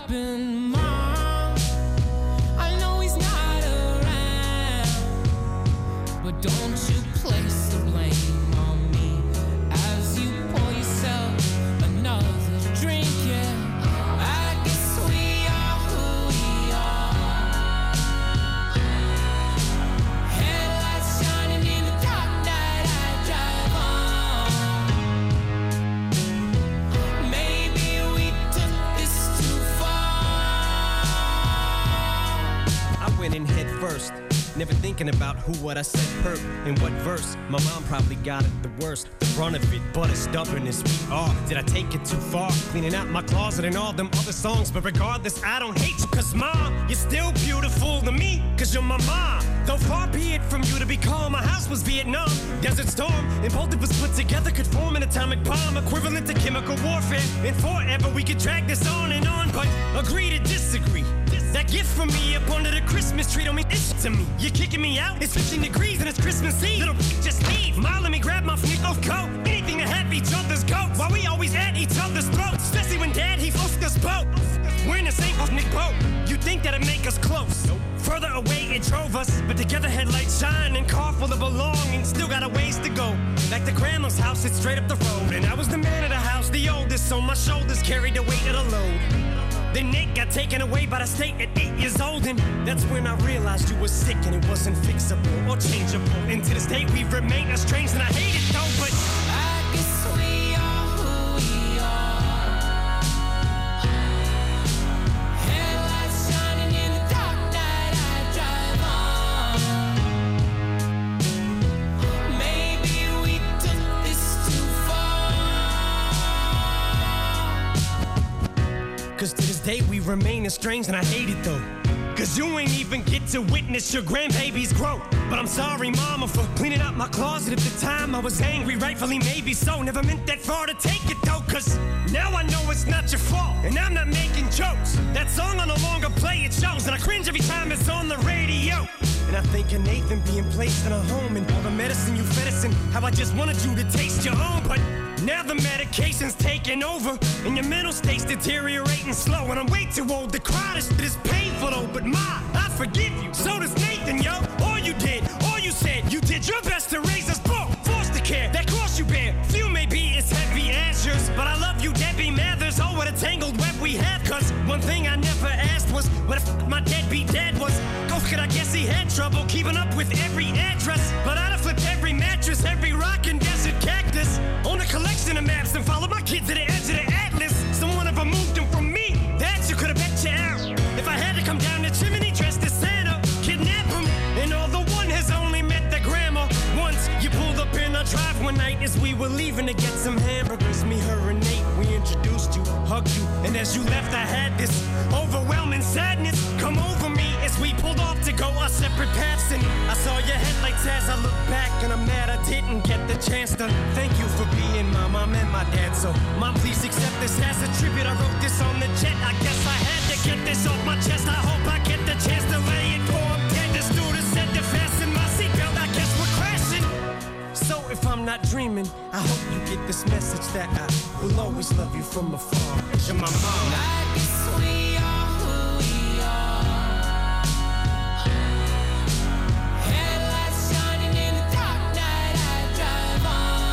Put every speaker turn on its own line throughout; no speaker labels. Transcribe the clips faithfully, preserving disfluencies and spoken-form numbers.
happened, Mom? I know he's not around, but don't you place the blame on me as you pour yourself another drink, yeah. I guess we are who we are. Headlights shining in the dark night I drive on. Maybe we took this too far.
I went in head first, never thinking about who, what I said, hurt, and what verse. My mom probably got it the worst, the brunt of it, but it's stubbornness we are. Did I take it too far? Cleaning out my closet and all them other songs, but regardless, I don't hate you, cause Mom, you're still beautiful to me, cause you're my mom. Though far be it from you to be calm, my house was Vietnam, Desert Storm, and both of us put together could form an atomic bomb, equivalent to chemical warfare, and forever we could drag this on and on, but agree to disagree. That gift from me up under the Christmas tree don't mean ish to me. You're kicking me out, it's fifteen degrees and it's Christmas Eve. Little just leave. Ma, let me grab my flick off coat. Anything to have each other's goats. While we always at each other's throats. Especially when Dad, he floats us boat. We're in the same Nick boat. You think that'd make us close? Nope. Further away it drove us, but together headlights shine and car full of belongings. Still got a ways to go. Like the grandma's house, it's straight up the road. And I was the man of the house, the oldest, so my shoulders carried the weight of the load. Then Nick got taken away by the state at eight years old, and that's when I realized you were sick and it wasn't fixable or changeable. And to this day we've remained estranged, and I hate it though, but
I guess we are who we are. Headlights shining in the dark night I drive on. Maybe we took this too far.
cause to this day we remain estranged, and I hate it though. Cause you ain't even get to witness your grandbaby's growth. But I'm sorry, mama, for cleaning out my closet at the time. I was angry, rightfully maybe so. Never meant that far to take it though, cause now I know it's not your fault, and I'm not making jokes. That song I no longer play, it shows, and I cringe every time it's on the radio. And I think of Nathan being placed in a home, and all the medicine you fed us, and how I just wanted you to taste your own. But now the medication's taking over, and your mental state's deteriorating slow. And I'm way too old to cry, this shit is painful though. But Ma, I forgive you, so does Nathan, yo. All you did, all you said, you did your best to raise us both. Foster care, that cross you bear, few may be as heavy as yours, but I love you, Debbie Mathers. Oh, what a tangled web we have. Cause one thing I never asked was what the f my deadbeat dad was. Oh, could I guess he had trouble keeping up with every address, but I'd have flipped every mattress, every rock and desert cactus, on a collection of maps, and followed my kids to the edge of the atlas. Someone ever moved them from me, that you could have bet you out. If I had to come down the chimney dressed as Santa, kidnap him, and although one has only met the grandma once, you pulled up in our drive one night as we were leaving to get some hamburgers. Me, her, and Nate, we introduced you, hugged you, and as you left I had this overwhelming sadness come over me as we pulled off to go our separate paths. And I saw your headlights as I looked back, and I'm mad I didn't get the chance to thank you for being my mom and my dad. So Mom, please accept this as a tribute. I wrote this on the jet, I guess I had to get this off my chest. I hope I get the chance to lay it for I'm dead. The stewardess said to fasten my seatbelt, I guess we're crashing. So if I'm not dreaming, I hope you get this message that I will always love you from afar, 'cause you're my mom.
I guess we are who we are. Headlights shining in the dark night I drive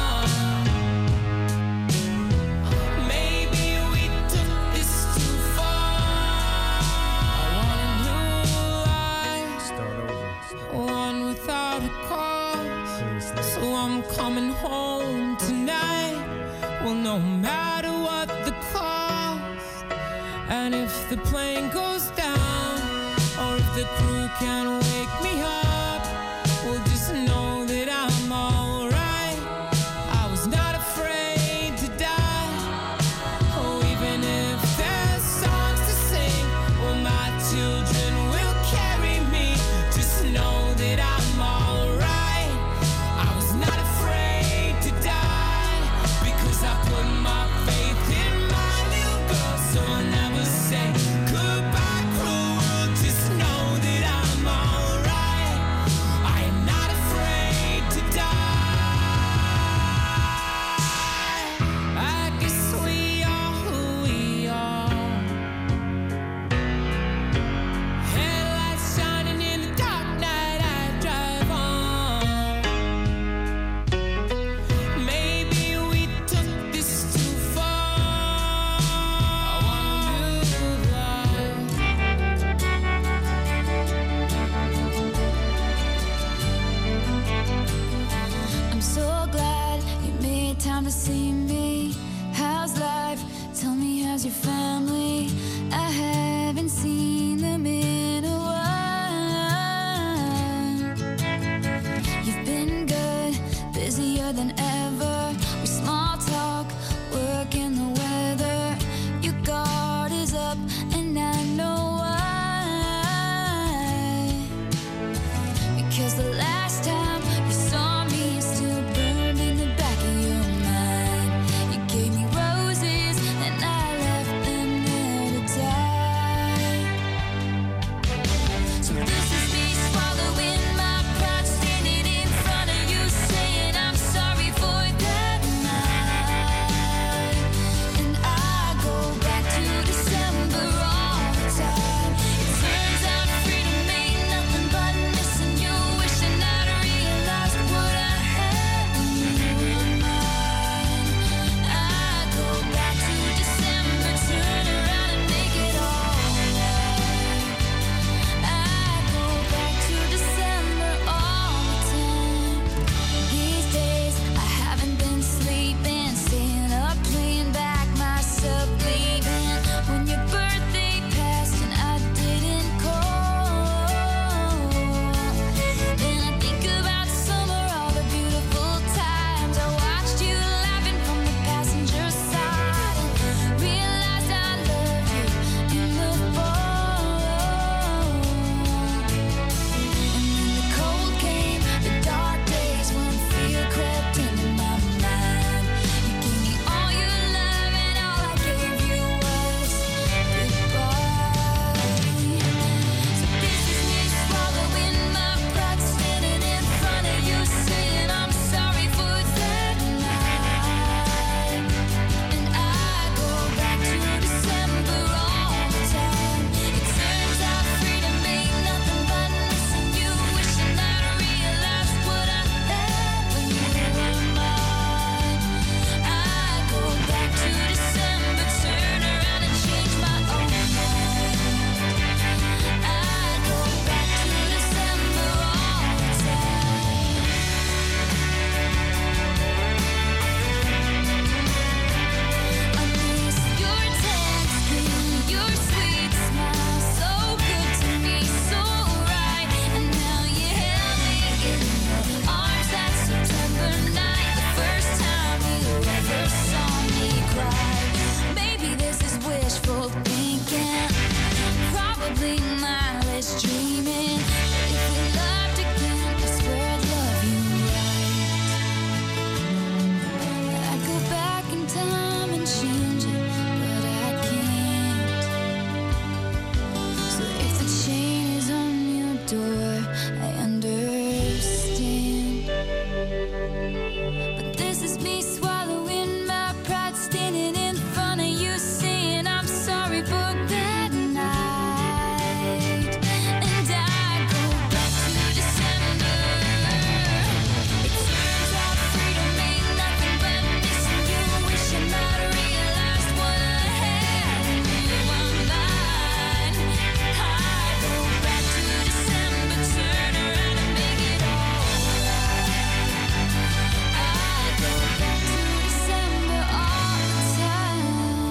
on. Maybe we took this too far. I want a new life,
Start over.
one without a cause. So I'm coming home tonight. Well, no matter what the cost, and if the plane goes down, or if the crew can't wake me up, well, just know that I'm alright. I was not afraid to die. Oh, even if there's songs to sing, well, my children will carry me. Just know that I'm alright. I was not afraid to die, because I put my faith in my little girl. So I'll never say goodbye, cruel world. Just know that I'm alright.
to see me. How's life? Tell me, how's your family? I haven't seen them in a while. You've been good, busier than ever. We small talk, work in the weather. Your guard is up, and I know why. Because the last time you saw me is still burned in the back of your mind. You gave me roses, and I left them there to die. So this is me swallowing my pride, standing in front of you, saying I'm sorry for that night. And I go back to December all the time. It turns out freedom ain't nothing but missing you, wishing I'd realized what I had when you were mine. I go back to December, turn around and make it all right. I go back to December all the time. These days I haven't been sleeping, staying up, playing back myself, leaving when your birthday passed and I didn't call. Then I think about summer, all the beautiful times I watched you laughing from the passenger side, and realized I loved you in the fall. And then the cold came, the dark days when fear crept into my mind. You gave me all your love, and all I gave you was goodbye. So this is me swallowing my pride, standing in front of you, saying I'm sorry for that night. And I go back to December all the time. It turns out freedom ain't nothing but missing you, wishing I'd realized what I had when you were mine. I go back to December, turn around and change my own mind. I go back to December all the time. I miss your texting, your sweet smile, so good to me, so right. And now you held me in your arms that September night, the first time you ever saw me cry. Maybe this is wishful thinking, probably mindless dreaming. But if we loved again, I swear I'd love you right. I go back in time and change it, but I can't. So if the chain is on your door, I understand. But this is me swallowing my pride, standing in front of you, saying I'm sorry for that night. And I go back to December. It turns out freedom ain't nothing but missing you, wishing I'd realized what I had when you were mine. I go back to December, turn around and make it all right. I go back to December all the time.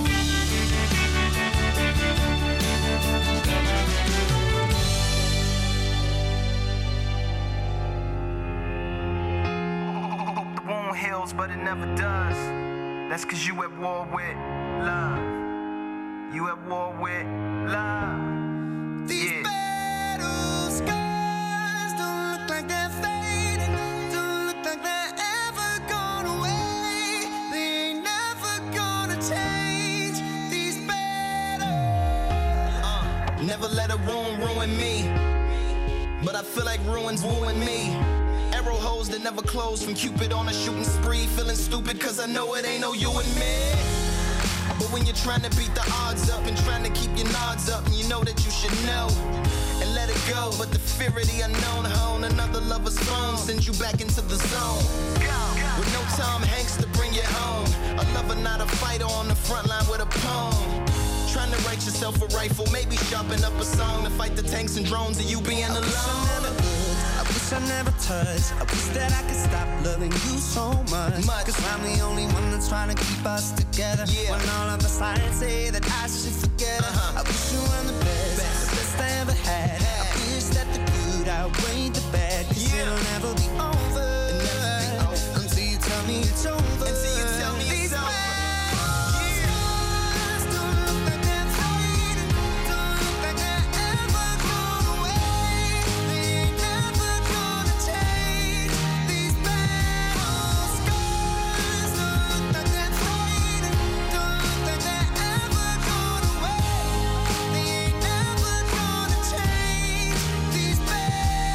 Hope the wound heals, but it never does. That's cause you at war with love. You at war with love.
These
Yeah.
battle scars don't look like they're fading, don't look like they're ever gone away. They ain't never gonna change. These battles.
Uh, never let a wound ruin me, but I feel like ruins wooing me. Arrow holes that never close from Cupid on a shooting spree. Feeling stupid cause I know it ain't no you and me. But when you're trying to beat the odds up and trying to keep your nods up, and you know that you should know and let it go, but the fear of the unknown hone another lover's phone sends you back into the zone. With no Tom Hanks to bring you home, a lover not a fighter on the front line with a poem. Trying to write yourself a rifle, maybe sharpen up a song to fight the tanks and drones of you being alone.
I wish wish I never touched. I wish that I could stop loving you so much.
Much.
Cause I'm the only one that's trying to keep us together.
Yeah.
When all of the signs say that I should forget her.
Uh-huh.
I wish you were the best,
Best.
the best I ever had.
Had.
I wish that the good outweighed the bad. Cause
Yeah.
it'll never be over.
It'll never be over.
Until you tell me it's over.
Until you tell me
These
it's over.
bad scars don't look like they're fading. Don't look like they're ever gone away. They ain't never gonna change. These bad old scars don't look like they're fading. Don't look like they're ever gone away. They ain't never gonna change. These bad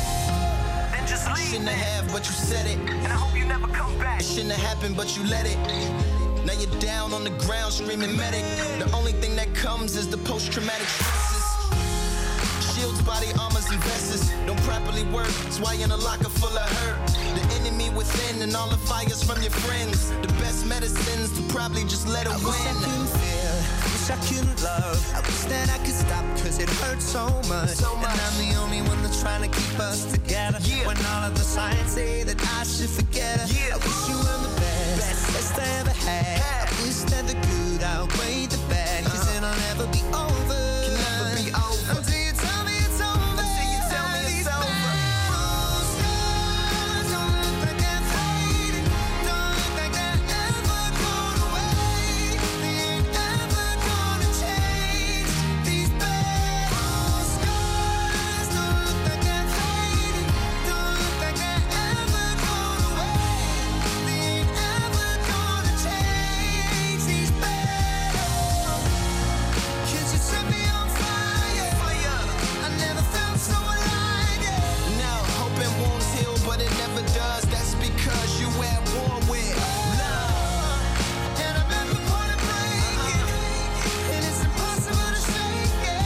old.
Then just leave,
Shouldn't
man.
have, but you said it.
And I hope you never come back.
It shouldn't have happened, but you let it. Now you're down on the ground screaming medic. The only thing that comes is the post-traumatic stresses. Shields, body armors, and vests don't properly work. That's why you're in a locker full of hurt. The enemy within and all the fires from your friends. The best medicines to probably just let it
I wish I
win.
couldn't feel, wish I couldn't love. I wish that I could stop cause it hurts so much.
So much.
And I'm the only one that's trying to keep us together.
Yeah.
When all of the signs say that I should forget her.
Yeah.
I wish you were the best,
Best.
best I ever had.
Had.
I wish that the good outweighed the bad. Cause
Uh-huh.
it'll never be over.
Can never be over.
Until you tell me it's over.
Until you tell me it's
These
over.
bad old scars don't look like they're fading. Don't look like they're ever gone away. They ain't ever gonna change. These bad old scars don't look like they're fading. Don't look like they're ever gone away. They ain't ever gonna change. These bad old. Kids, you set me on fire.
Fire.
I never felt so alive. Yeah.
Now, hoping wounds heal, but it never does. That's because you at war with love.
And I'm at the point of breaking, and it's impossible to shake it.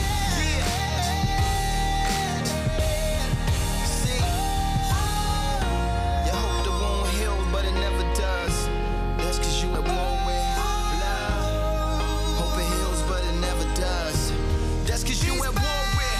See, you hope the wound heals, but it never does. That's cause you at war with love. Hope it heals, but it never does. That's cause you at war with love.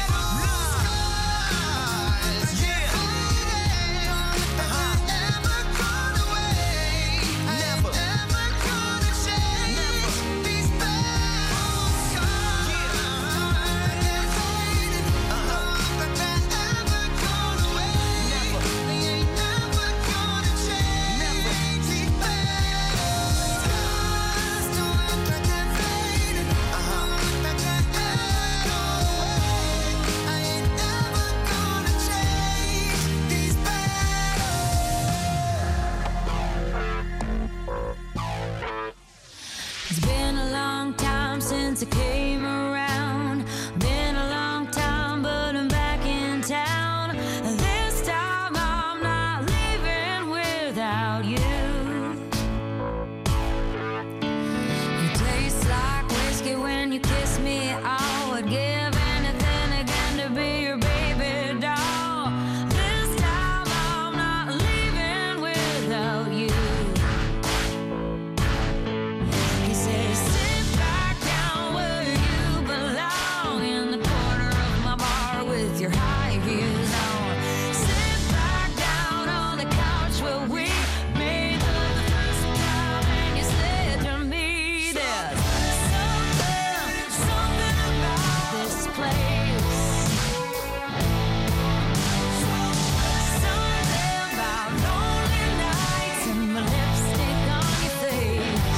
Yeah. Uh-huh.
Never gone away.
Never.
Never gonna change.
Never.
These bad old scars. They're fading.
Uh-huh.
Don't look like they're ever gone away.
Never.
They ain't never gonna change.
Never.
These bad old scars don't look like they're fading.
Uh-huh.
Don't look like they're ever gone away. I ain't never gonna change. These bad
It's been a long time since I came around. Been a long time, but I'm back in town. This time I'm not leaving without you. You taste like whiskey when you kiss me. I would give anything again to be your baby doll. This time I'm not leaving without you. He says, sit back down where you belong, in the corner of my bar with your high heels on. Sit back down on the couch where we made love the first time, and you said to me, there's something, something about this place. Something about lonely nights and my lipstick on your face.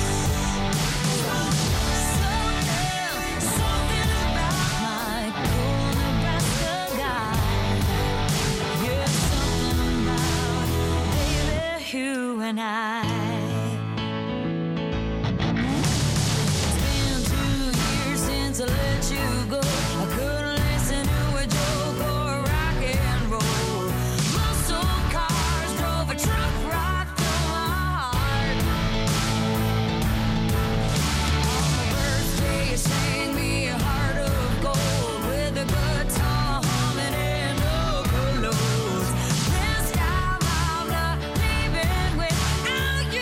Something, something about my cool Nebraska guy. Yeah, something about baby you and I. It's been two years since I let you go. I couldn't listen to a joke or rock and roll. Muscle cars drove a truck right through my heart. On my birthday, you sang me a heart of gold with a guitar humming and no pillows. This time I'm not leaving without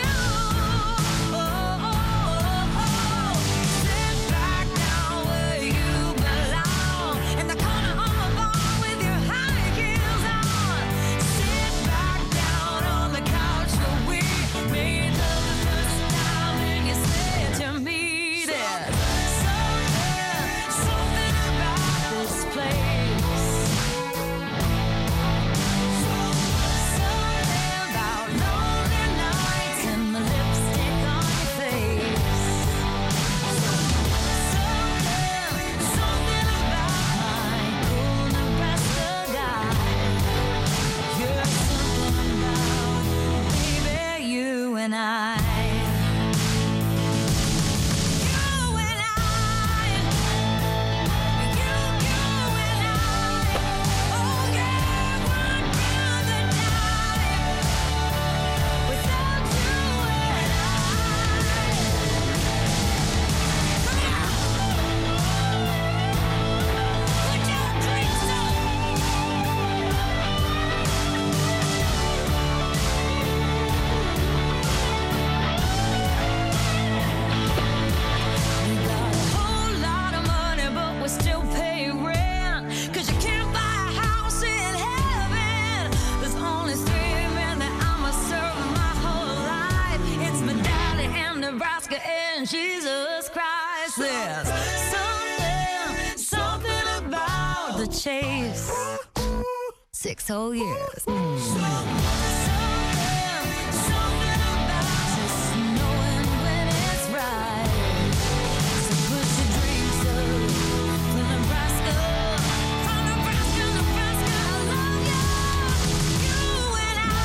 and Jesus Christ. There's something, something about the chase. Six whole years. Mm. Something, something about just knowing when it's right. So put your dreams up from Nebraska, from Nebraska, Nebraska. I love you, you and I,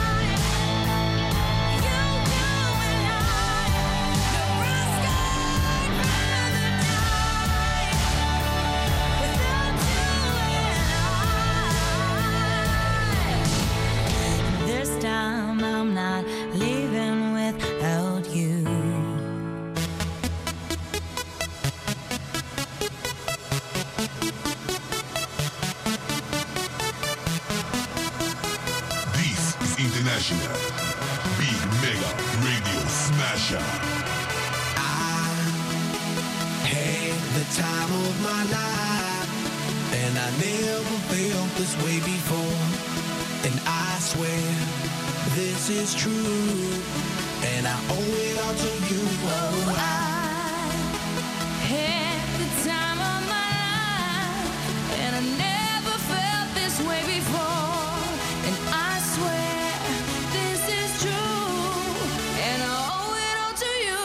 you, you and I. Nebraska, I'd rather die without you and I. This time I'm not leaving without you.
This is International Big Mega Radio Smasher.
Had the time of my life, and I never felt this way before. And I swear this is true, and I owe it all to you. Oh, I
Had the time of my life, and I never felt this way before. And I swear this is true, and I owe it all to you.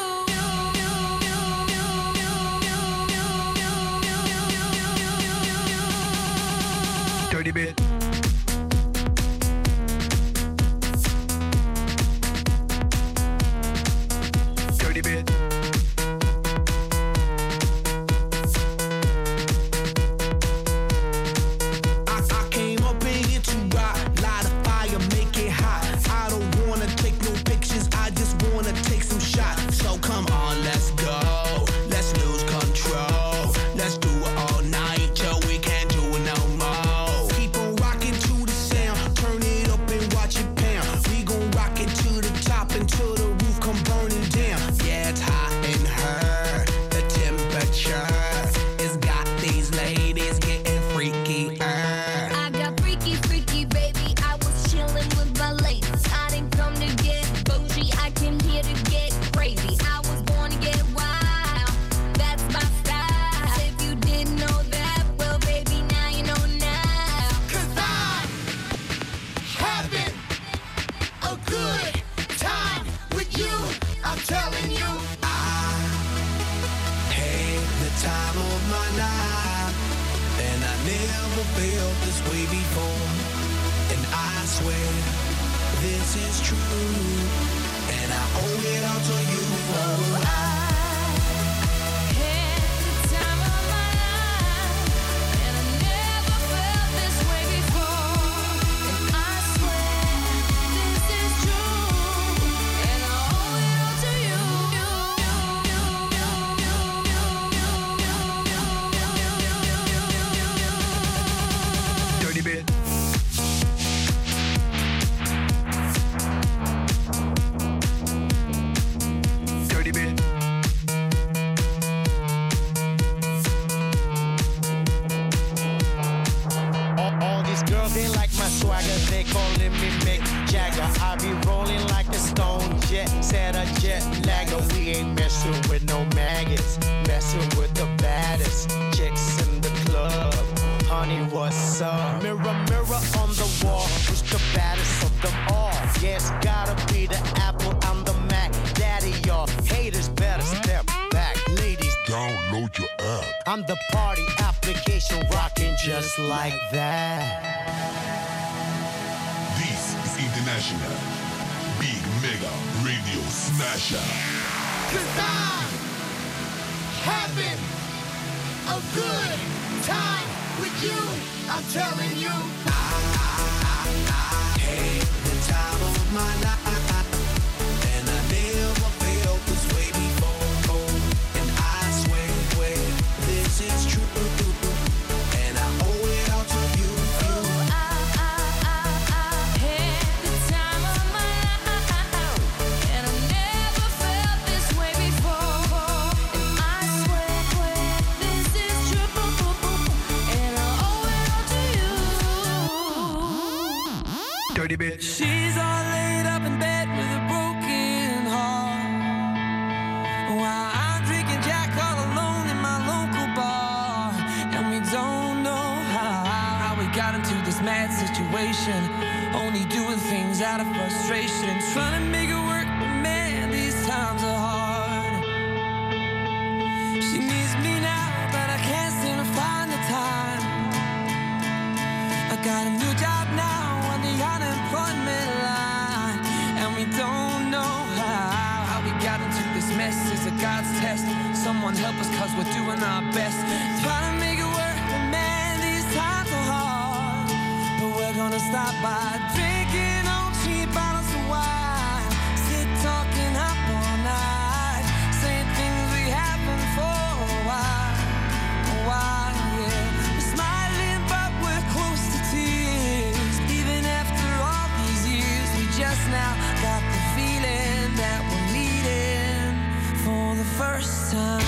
dirty bit. Dirty bit. I, I came up in here to rock, light a fire, make it hot. I don't wanna take no pictures, I just wanna take some shots. So come on, let's go, let's lose control. Let's do it all night till we can't do it no more. Keep on rocking to the sound, turn it up and watch it pound. We gon' rock it to the top until the roof come burning down. Yeah, it's hot in her, the temperature has got these ladies getting freaky.
I got freaky, freaky, baby. I was chillin' with my ladies. I didn't come to get bougie. I came here to get crazy. I was born to get wild. That's my style. If you didn't know that, well, baby, now you know now.
Cause I'm having a good time with you. I'm telling you, I had the time of my life, and I never felt this way before. And I swear this is true, and I owe it all to you. Oh, I
Had the time of my life, and I never felt this way before. And I swear this is true, and I owe it all to you.
dirty bit. Dirty bit.
All, all these girls, they like my swagger, they calling me Mick Jagger. I be rolling like a stone jet, set a jet lagger. We ain't messing with no maggots, messing with the baddest chicks in the club. Honey, what's up? Mirror, mirror on the wall, who's the baddest of them all? Yeah, it's gotta be the Apple, I'm the Mac. Daddy, y'all haters better step back. Ladies,
Download your app.
I'm the party application rocking just like that.
This is International Big Mega Radio Smasher.
Cause I'm having a good time with you. I'm telling you, I, I, I had the time of my life, and I never felt this way before. And I swear, swear this is true, and I owe it all to you.
Had the time of my life, and I never felt this way before. And I swear this is true, and I owe it all to you.
Dirty bitch.
She's all laid up in bed with a broken heart. why I'm drinking Jack all alone in my local bar. And we don't know how, how we got into this mad situation. Only doing things out of frustration, trying to make it work, but man, these times are hard. She needs me now, but I can't seem to find the time. I got a new job now on the unemployment line, and we don't know how, how we got into this mess. Is it God's test? Someone help us, cause we're doing our best. Trying to make it work, but man, these times are hard. But we're gonna stop by drinking on cheap bottles of wine, sit talking up all night, saying things we haven't for a while, a while, yeah. We're smiling, but we're close to tears. Even after all these years, we just now got the feeling that we're meeting for the first time.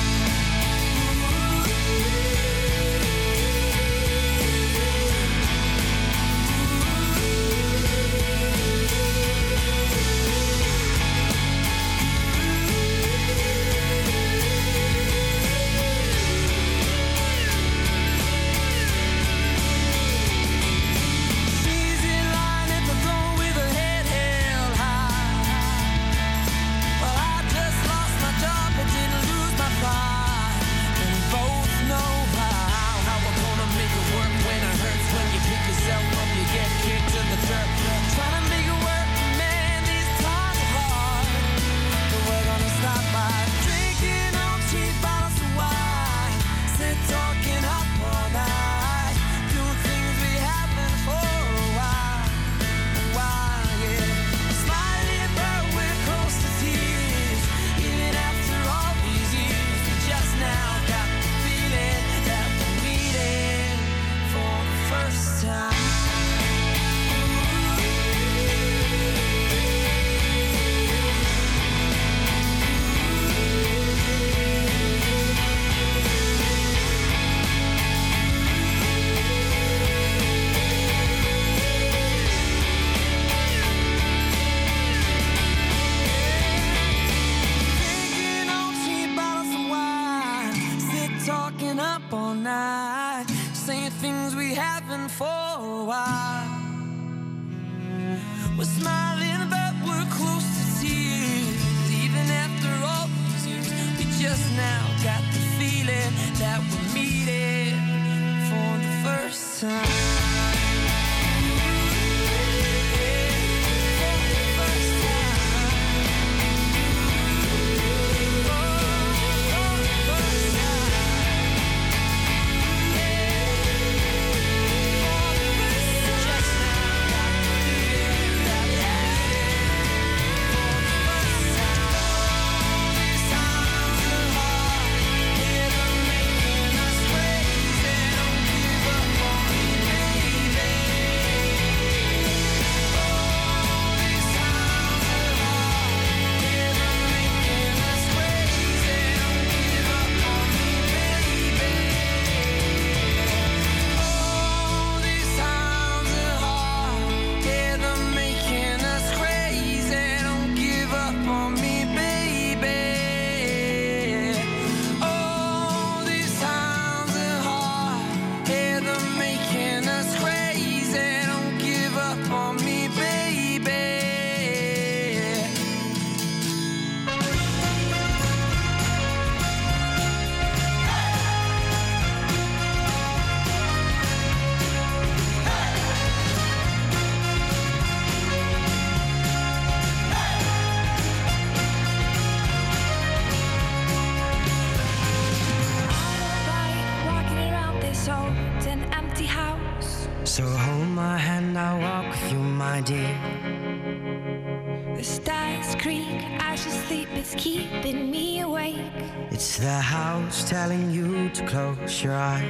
Telling you to close your eyes.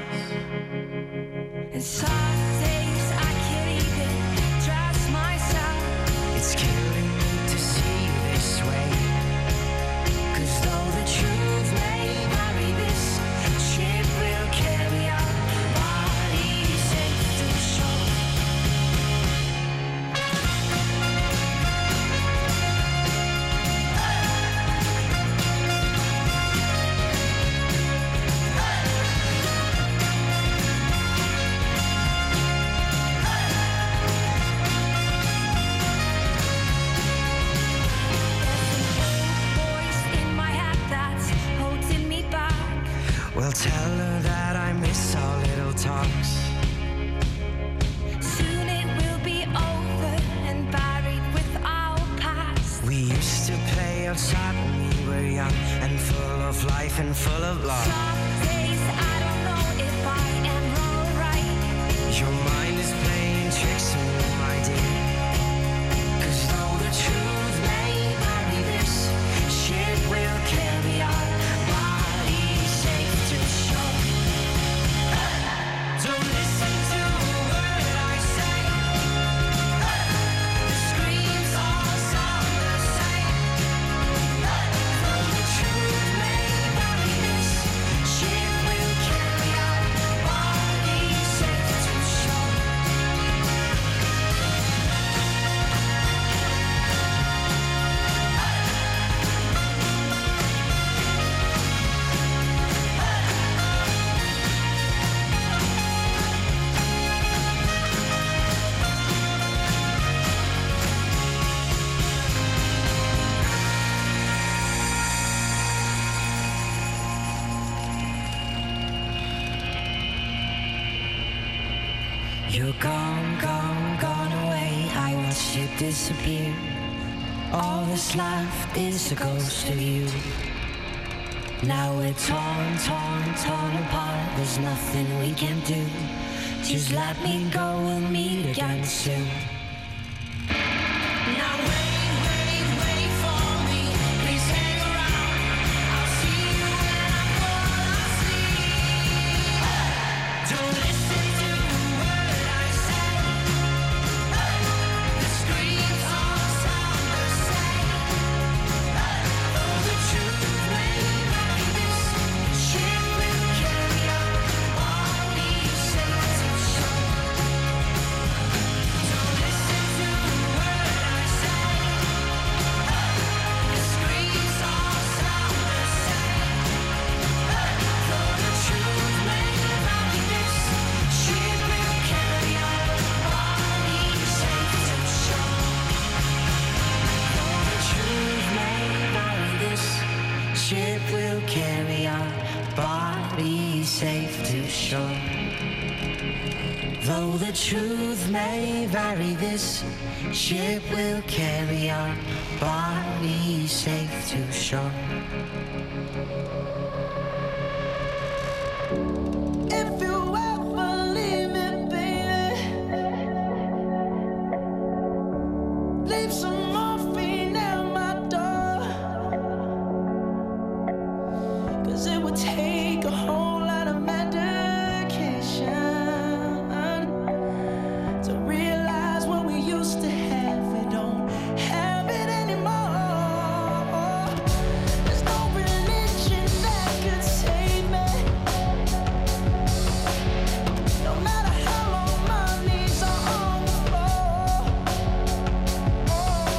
And some days I can't even trust myself.
It's killing me to see you this way. Cause though the truth may vary, this ship will carry our bodies safe to shore. and full of love.
Some days I don't know if I am wrong or right.
Your mind is playing tricks on you, my dear. 'Cause though the truth may vary, this ship will carry our bodies safe to shore. Don't listen to a word I say. The screams all sound the same. Though the truth may vary, this ship will carry our bodies safe to shore. You're gone, gone, gone away. I watched you disappear. All that's left is a ghost of you. Now we're torn, torn, torn apart. There's nothing we can do. Just let me go, we'll meet again soon. Now wait, wait, wait for me. Please hang around. I'll see you when I fall asleep. Don't listen to a word I say. The screams all sound the same. Though the truth may vary, this ship will carry our bodies safe to shore. Don't listen to a word I say. The screams all sound the same. Though the truth may vary, this ship will carry our bodies safe to shore. Though the truth may vary, this ship will carry our bodies safe to shore. Though the truth may vary, this ship will carry our bodies safe to shore.
If you ever leave me, baby, leave some morphine at my door. 'Cause it would take a whole lot of medication to realize what we used to have. We don't have it anymore. There's no religion that could save me. No matter how long my knees are on the floor. Oh,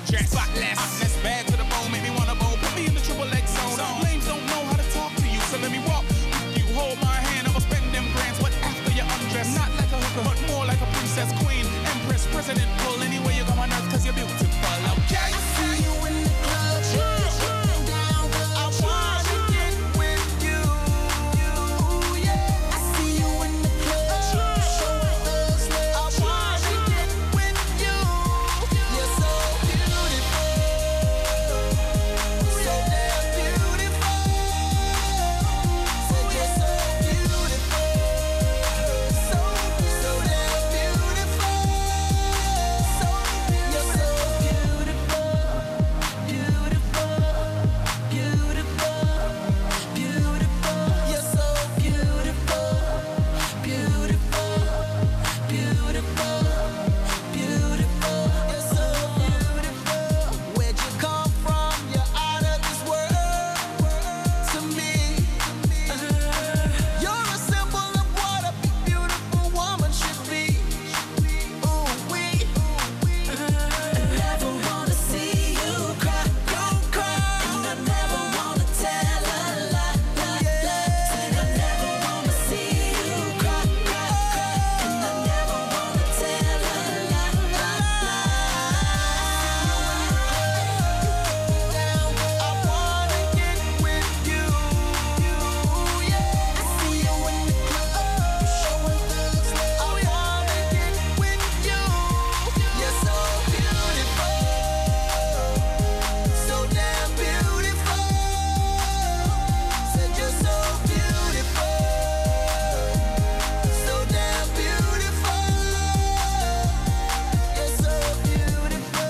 undressed, spotless. Hotness bad to the bone, make me wanna bowl. Put me in the triple X zone. Lames don't know how to talk to you, so let me walk. You hold my hand, I'ma spend them grands. But after you undress, not like a hooker, but more like a princess, queen, empress, president. Pull anywhere you go on earth, cause you're beautiful. Okay.
I see you in the club, shutting down. I wanna get with you. Yeah. I see you in the club, showing thugs love. I wanna get with you. You're so beautiful, so damn beautiful. Said you're so beautiful, so so damn beautiful. So you're so beautiful, beautiful, beautiful, beautiful. You're so beautiful, beautiful, beautiful, beautiful. You're so beautiful. Where'd you come from? You're out of this world to me. You're a symbol of what a beautiful woman should be. Ooh, we never wanna see you cry, don't cry. And I never wanna tell a lie, lie, lie. Said I never wanna see you cry, cry, cry. And I never wanna tell a lie, lie, lie. I wanna get with you. Yeah. I see you in the club, showing thugs love. I wanna get with you. You're so beautiful, so damn beautiful. Said you're so beautiful, so damn beautiful. You're so beautiful.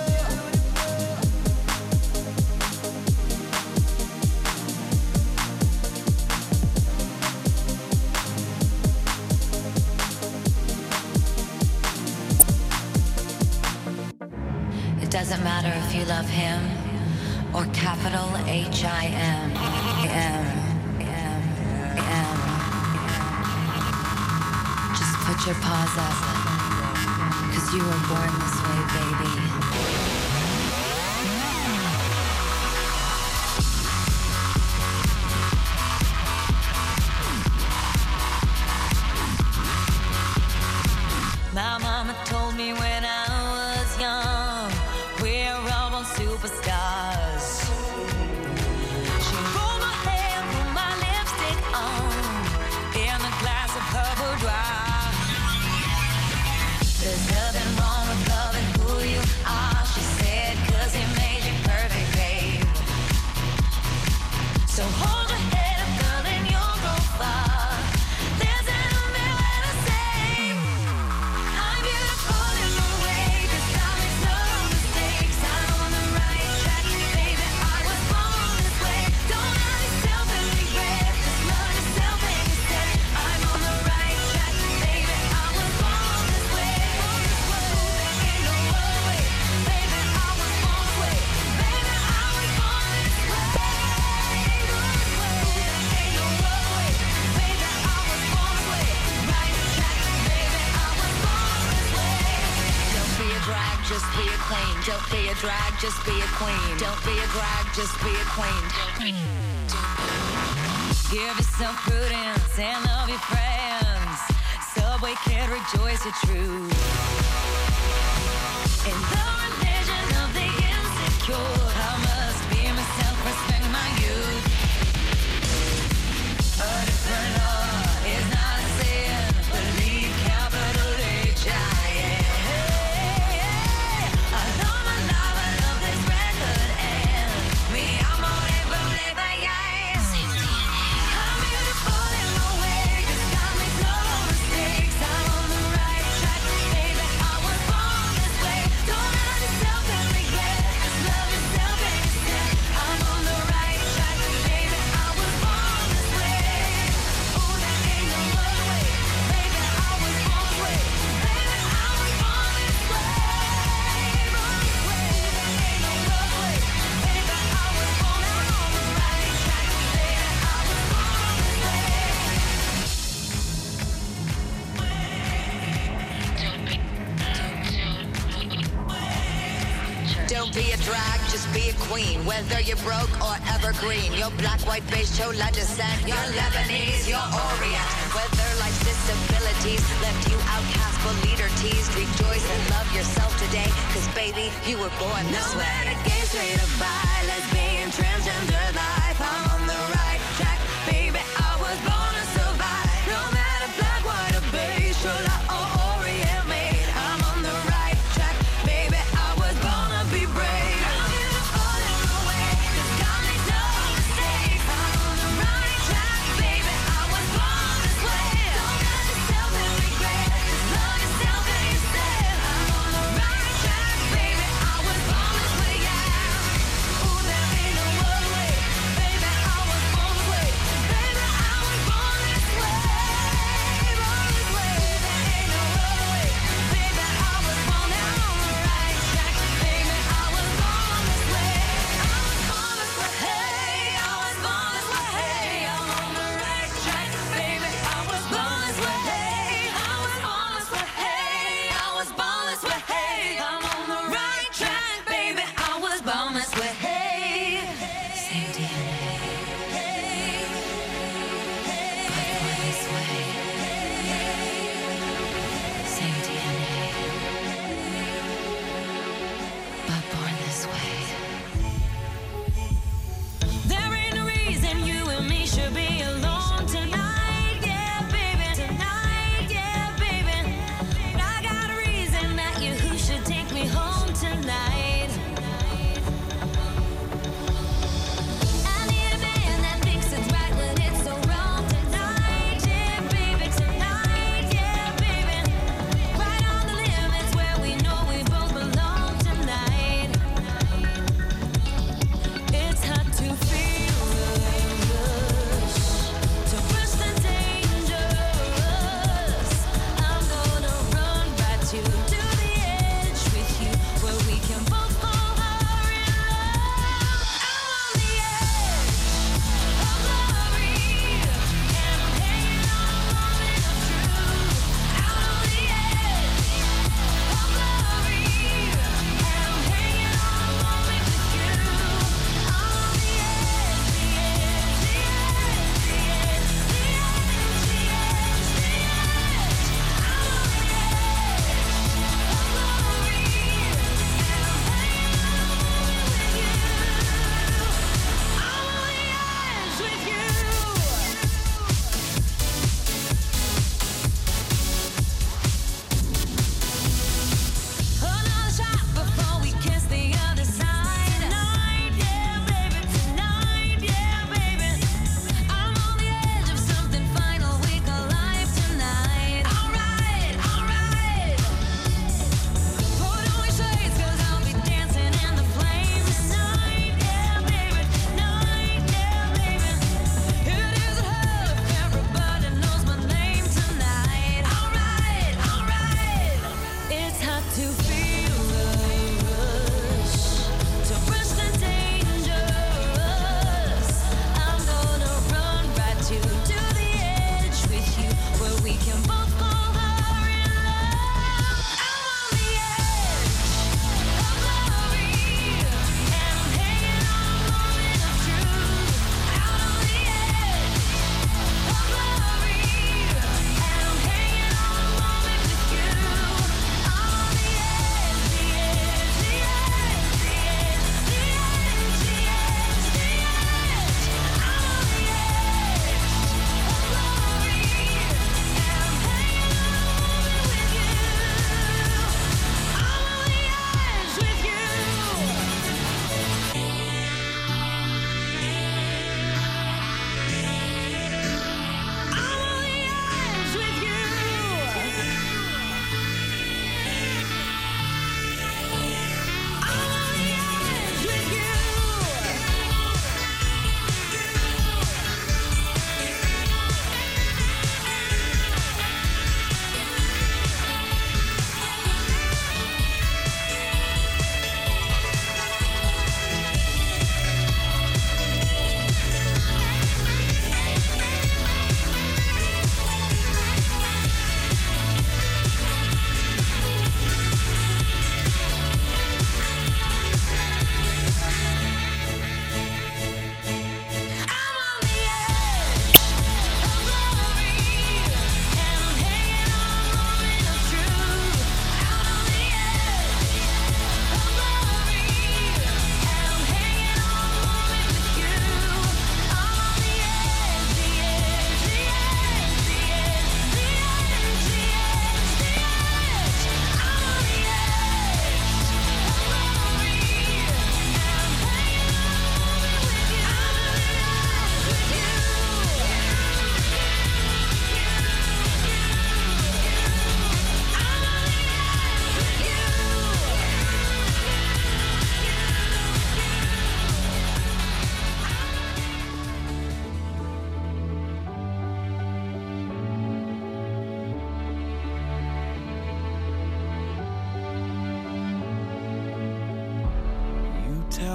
It doesn't matter if you love him or capital H I M. M. M. M. Just put your paws up, cause you were born this way, baby. My mama told me when I was young, we're all born superstars. She rolled my hair, put my lipstick on, in a glass of her boudoir. There's nothing wrong with loving who you are, she said, cause he made you perfect, babe. So hold your head up, girl, and you'll go far. There's an way to say I'm beautiful in my way, cause I make no mistakes. I'm on the right track, baby, I was born this way. Don't have yourself in regret, just love yourself instead. I'm on the right track, baby, I was born this way. There ain't no other way, baby, I was born this way. Baby, I was born this way. There ain't no other way, baby, I was born this way. Right track, baby, I was born this way. Don't be a drag, just be a queen. Don't be a drag, just be a queen. Don't be a drag, just be a queen. Give yourself prudence and love your friends. Subway kid, rejoice your truth. In the religion of the insecure, I must be myself, respect my youth. A different law is not a sin. Believe capital H I M. I love my life, I love this record, and me, I'm on it, but let my eyes. I'm beautiful in my way, cause I make no mistakes. I'm on the right track, baby, I was born this way. Don't have yourself in regret, just love yourself.
be a queen, whether you're broke or evergreen. You're black, white, beige, chola descent. You're Lebanese, you're Orient. Whether life's disabilities left you outcast but leader teased, rejoice and love yourself today, cause baby, you were born this
No
way.
matter gay, straight or bi, lesbian, transgender life, I'm on the right track, baby. I was born to survive. No matter black, white, or beige, chola or Orient made, I'm on the right track, baby. I was born to be brave. I'm beautiful in a way, 'cause God makes no mistakes. I'm on the right track, baby. I was born this way. Don't love yourself and regret, just love yourself and yourself. I'm on the right track, baby. I was born this way, yeah.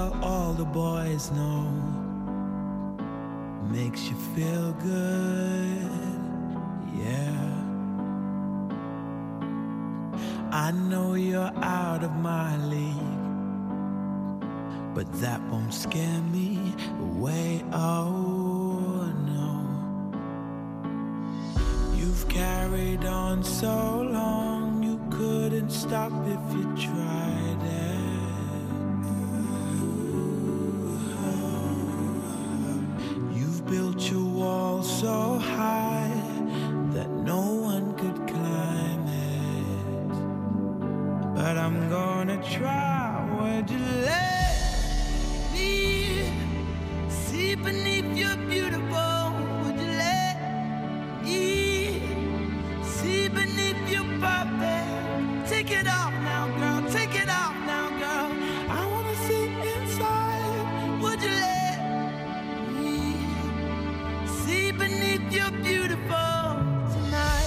tell all the boys know. Makes you feel good, yeah. I know you're out of my league, but that won't scare me away, oh no. You've carried on so long, you couldn't stop if you tried it. You've built your wall so high that no one could climb it. But I'm gonna try. Would you let me see beneath your beautiful? Would you let me see beneath your perfect? Take it off now, girl. Take it off now, girl. I wanna see inside. Would you let me see beneath your beautiful tonight?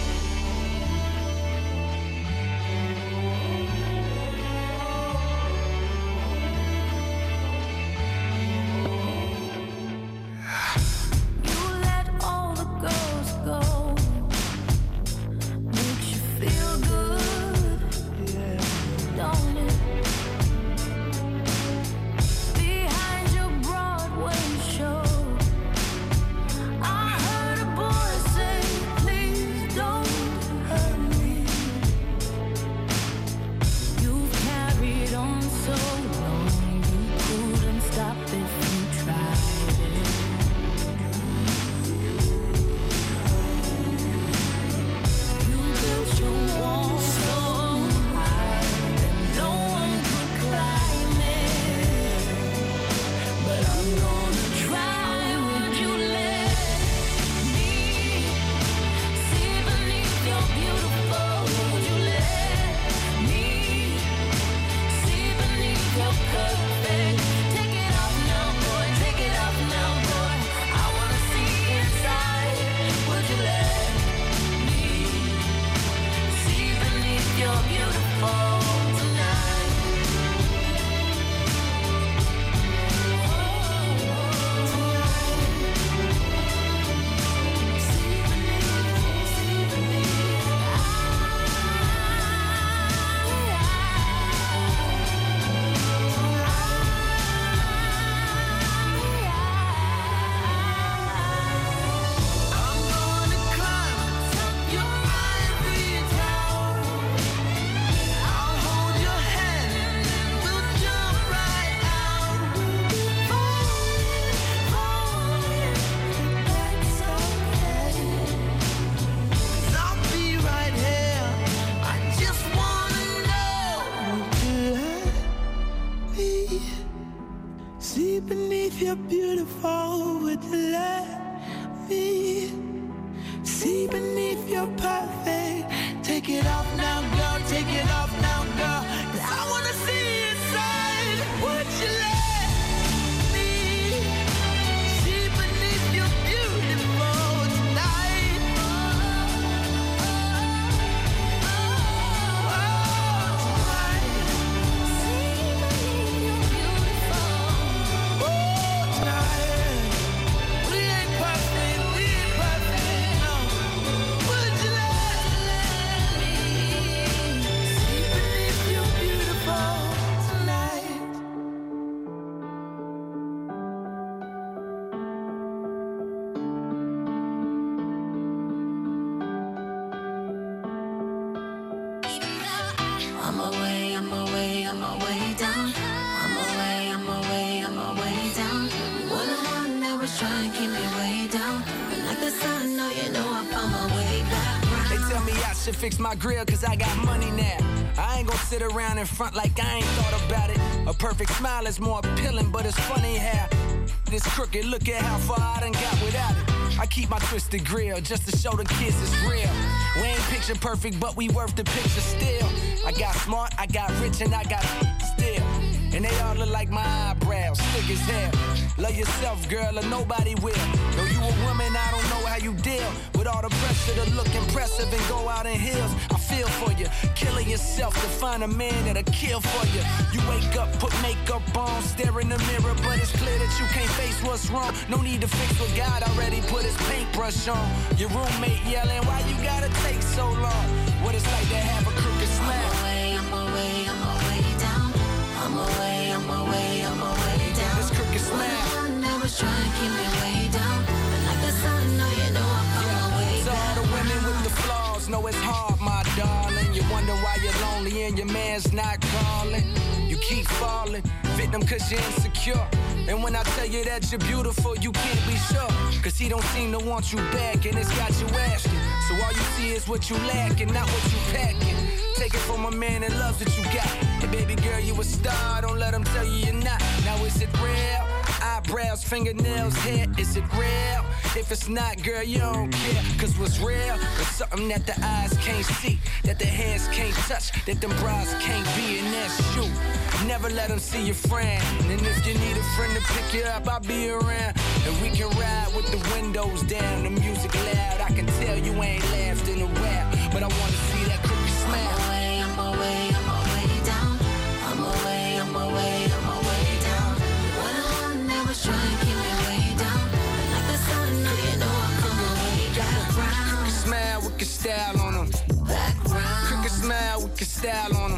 Fix my grill cause I got money now. I ain't gon' sit around in front like I ain't thought about it. A perfect smile is more appealing, but it's funny how this crooked, look at how far I done got without it. I keep my twisted grill just to show the kids it's real. We ain't picture perfect, but we worth the picture still. I got smart, I got rich, and I got still. And they all look like my eyebrows, thick as hell. Love yourself, girl, or nobody will. Though you a woman, I don't know how you deal with all the pressure to look impressive and go out in heels. I feel for you, killing yourself to find a man that'll kill for you. You wake up, put makeup on, stare in the mirror, but it's clear that you can't face what's wrong. No need to fix what God already put his paintbrush on. Your roommate yelling, why you gotta take so long? What it's like to have a crooked smile.
I'm away, I'm away down. I'm away, I'm away, I'm away down.
This crooked smile.
One that was trying to keep me way down. But like the sun, no, you know I'm on my way
So all
back.
the women with the flaws know it's hard, my darling. You wonder why you're lonely and your man's not calling. You keep falling, victim cause you're insecure. And when I tell you that you're beautiful, you can't be sure. Cause he don't seem to want you back and it's got you asking. So all you see is what you lack and not what you packing. Take it from a man that loves what you got. And baby girl, you a star, don't let him tell you you're not. Now is it real? Eyebrows, fingernails, hair, is it real? If it's not, girl, you don't care. Cause what's real is something that the eyes can't see, that the hands can't touch, that them bras can't be, and that's you. Never let them see your friend. And if you need a friend to pick you up, I'll be around. And we can ride with the windows down, the music loud. I can tell you ain't laughed in a while, but I wanna see that crooked smile.
I'm away, I'm away down. I'm away, I'm away, I'm away down. When the one that was trying to keep me way down. But like the sun, no, you know I'm coming way back round.
Crooked smile with your style on them.
Back round.
Crooked smile with your style on them.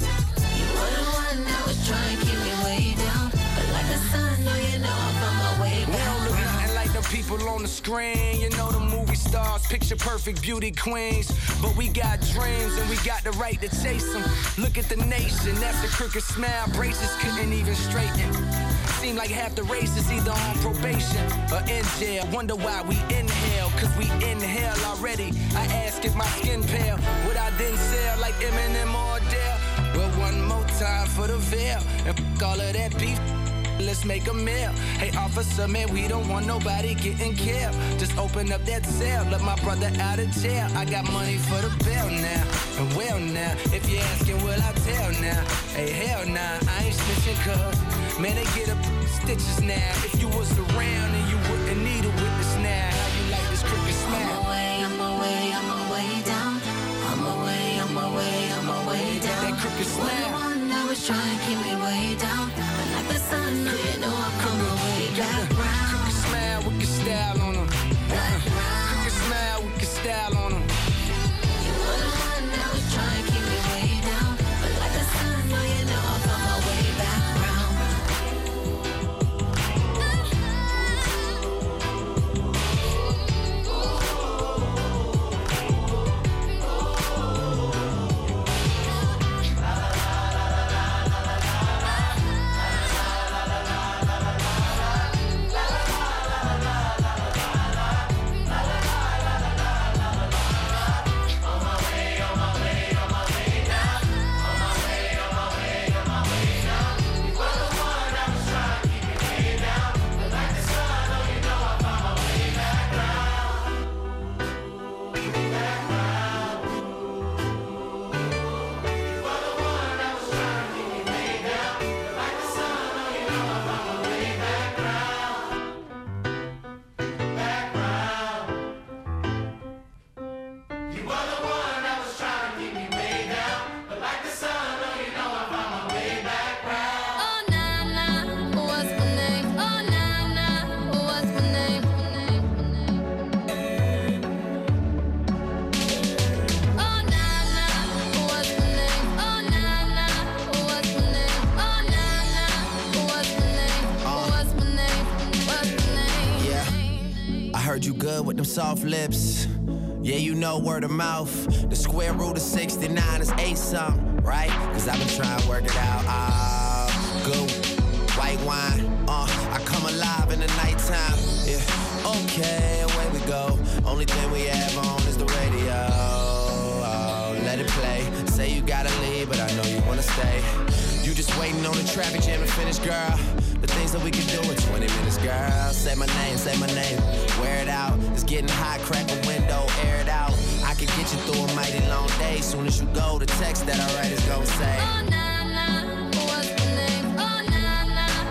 You were the one that was trying to keep me way down. But like the sun, no, you know I'm on my way
We
back
don't look
round.
nothing like the people on the screen. You know the movie stars, picture perfect beauty queens. But we got dreams and we got the right to chase them. Look at the nation, that's a crooked smile. Braces couldn't even straighten. Seem like half the race is either on probation or in jail. Wonder why we inhale, cause we inhale already. I ask if my skin pale, would I then sell like Eminem or Adele? Well, one more time for the veil, and f*** all of that beef. Let's make a meal. Hey, officer, man, we don't want nobody getting killed. Just open up that cell, let my brother out of jail. I got money for the bill now, and well now. If you're asking, will I tell now? Hey, hell nah, I ain't snitching cuz. Man, they get up stitches now. If you was around and you wouldn't need a witness now. How you like this crooked smile?
I'm away, I'm away, I'm away down. I'm away, I'm away, I'm away down.
That crooked
When the
smile.
one that was trying to keep me way down. But like the sun, no, you know I'm coming way back round.
Crooked smile with your style on them.
Back round.
Crooked smile with your style on them.
You were the one that was trying to keep me way down. But like the sun, no, you know I'm on my way back round.
Oh nah nah, what's my name? Oh nah nah, what's my name? Oh nah nah, what's my name? Oh nah nah, what's my name? Oh nah nah, what's my name? What's my name? What's my name?
Yeah, I heard you good with them soft lips. Yeah, you know word of mouth. The square root of sixty-nine is eight something, right? Cause I've been trying to work it out. Ah, good. White wine, uh, I come alive in the nighttime. Yeah, okay, away we go. Only thing we have on is the radio. Oh, let it play. Say you gotta leave, but I know you wanna stay. You just waiting on the traffic jam to finish, girl. The things that we can do in twenty minutes, girl. Say my name, say my name. Wear it out. It's getting hot, crack a window, air it out. I can get you through a mighty long day. Soon as you go, the text that I write is gonna say.
Oh nah